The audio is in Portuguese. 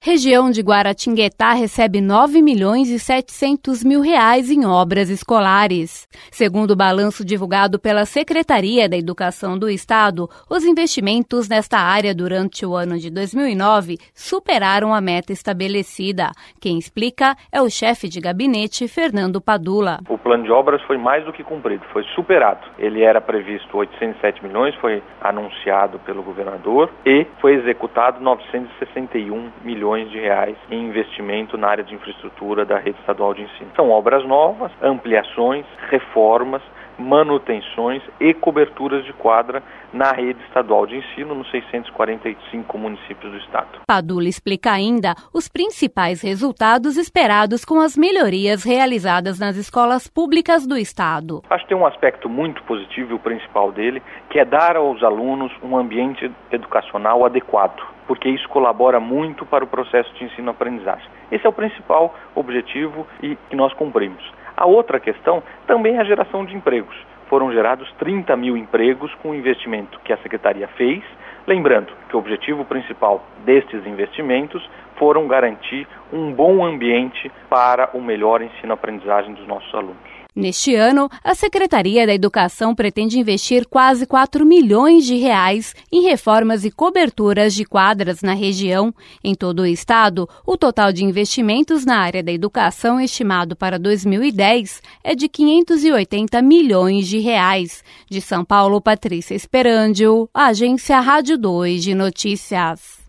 Região de Guaratinguetá recebe 9.700.000 reais em obras escolares. Segundo o balanço divulgado pela Secretaria da Educação do Estado, os investimentos nesta área durante o ano de 2009 superaram a meta estabelecida. Quem explica é o chefe de gabinete, Fernando Padula. O plano de obras foi mais do que cumprido, foi superado. Ele era previsto 807 milhões, foi anunciado pelo governador e foi executado 961 milhões de reais em investimento na área de infraestrutura da rede estadual de ensino. São obras novas, ampliações, reformas, manutenções e coberturas de quadra na rede estadual de ensino nos 645 municípios do estado. Padula explica ainda os principais resultados esperados com as melhorias realizadas nas escolas públicas do estado. Acho que tem um aspecto muito positivo, e o principal dele, que é dar aos alunos um ambiente educacional adequado, porque isso colabora muito para o processo de ensino-aprendizagem. Esse é o principal objetivo e que nós cumprimos. A outra questão também é a geração de empregos. Foram gerados 30 mil empregos com o investimento que a Secretaria fez. Lembrando que o objetivo principal destes investimentos foram garantir um bom ambiente para o melhor ensino-aprendizagem dos nossos alunos. Neste ano, a Secretaria da Educação pretende investir quase 4 milhões de reais em reformas e coberturas de quadras na região. Em todo o estado, o total de investimentos na área da educação estimado para 2010 é de 580 milhões de reais. De São Paulo, Patrícia Esperandio, Agência Rádio 2 de Notícias.